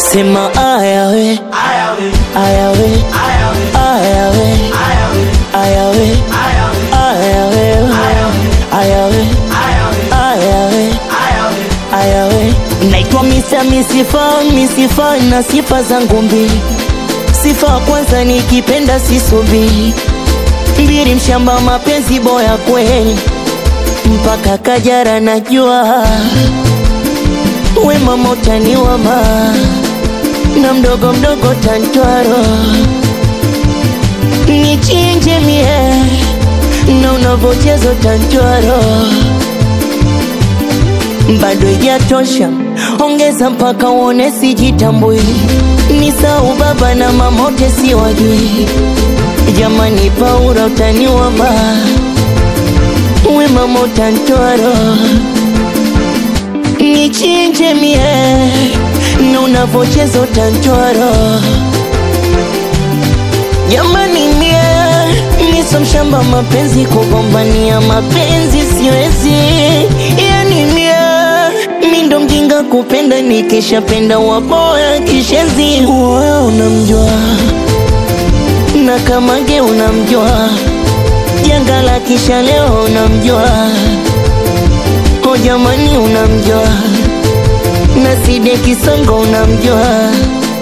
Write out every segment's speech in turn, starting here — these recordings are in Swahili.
Sema ayawe, ayawe, ayawe, ayawe, ayawe, ayawe, ayawe. Naitwa Misifa na sifa zangu mbili. Sifa kwanza nikipenda sisubiri, mbili mshamba mapenzi boya kweli, mpaka Kajara najua we mama utaniwama, na mdogo mdogo tantwaro nichinje mie, na unavochezo tantwaro bado ijatosha, ongeza mpaka uone sijitambui, nisau baba na mamote siwajui. Jamani Paula utaniwama, we mama utantwaro nichinje mie, na unavochezo tantwaro. Jamani niso mshamba mapenzi, kugombania mapenzi siwezi. Yani mindo mjinga kupenda, nikisha penda waboya kishezi. Uwe unamjua na Kamage unamjua, janga la kisha leo unamjua. O jamani unamjua, na Side Kisongo unamjua.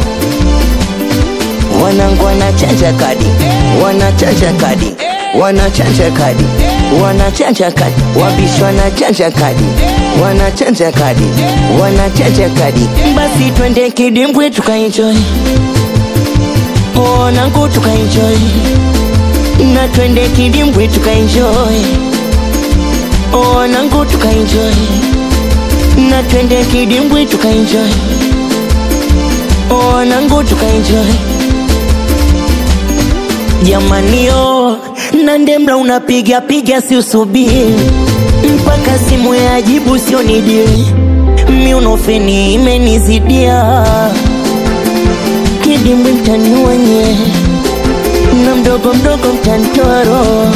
Wanangu wanachanja kadi, wanachanja kadi, wanachanja kadi, wanachanja kadi, wabishi wanachanja kadi, wanachanja kadi, wanachanja kadi. Basi twende kidimbwe tukaenjoy, wanangu tukaenjoy, na twende kidimbwe tukaenjoy, wanangu tukaenjoy, na twende kidimbwe tukaenjoy, wanangu tukaenjoy. Jamani na ndemla unapiga piga si usubiri, mpaka simu ya ajibu sio nidili. Miunofeni imenizidia, kidimbwi mtaniwanye, na mdogo mdogo mtantwaro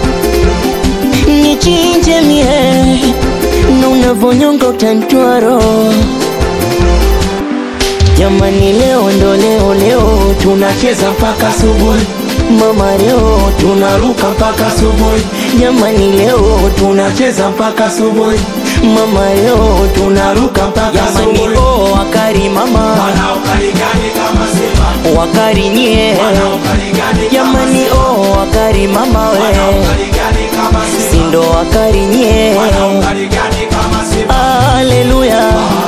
nichinje mie, na unavonyonga utantwaro. Jamani leo ndo leo tunacheza mpaka subuhi. Mama leo tunaruka mpaka subuhi. Jamani leo tunacheza mpaka subuhi. Mama leo tunaruka mpaka subuhi. Jamani wakari mama, wana wakari gani kama Simba, wakari nye, wana wakari gani. Jamani wakari mama we, wana wakari gani kama Simba, sindo wakari nye, wana wakari gani kama Simba. Haleluya,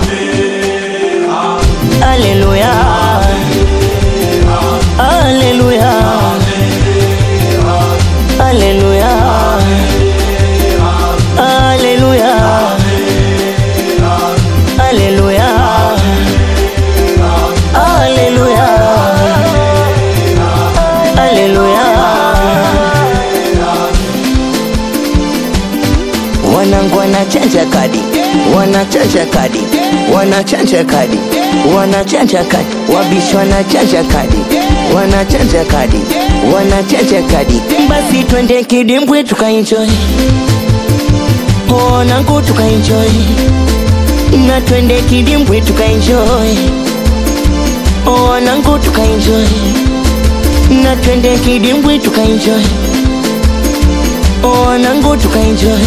haleluya, haleluya, haleluya, haleluya, haleluya, haleluya, haleluya. Wanangu wanachanja kadi, wanachanja kadi, wanachanja kadi, wanachanja kadi, wabishi wanachanja kadi, wanachanja kadi, wanachanja kadi. Basi twende kidimbwe tukaenjoy, wanangu tukaenjoy, na twende kidimbwe tukaenjoy, wanangu tukaenjoy, na twende kidimbwe tukaenjoy, wanangu tukaenjoy.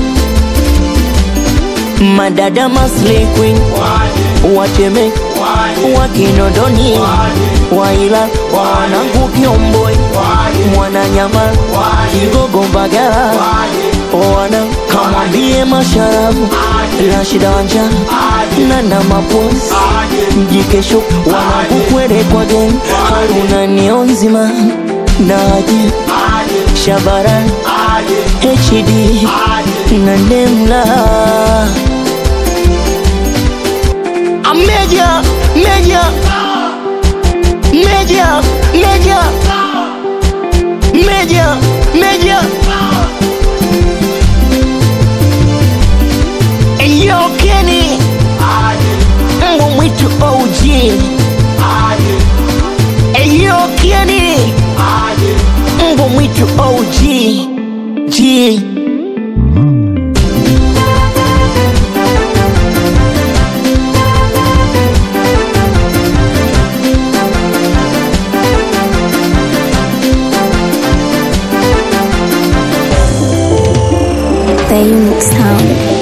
Madada Masle Queen, Wateme, Wakinondoni, Waila, wanangu Kiomboi, Mwananyama, Kigogo Mbagala, wana kamwambie Masharafu, Rashida Wanja, Nana Maposi, Mjikesho, wanangu Kwere kwa gen, Haruna Nionzima, Naji, Shabaran, HD, na Nemla. Meja, meja, meja, meja, meja, meja. Eyo Kenny, Mungu mwitu OG. Eyo Kenny, Mungu mwitu OG. G. the unique sound.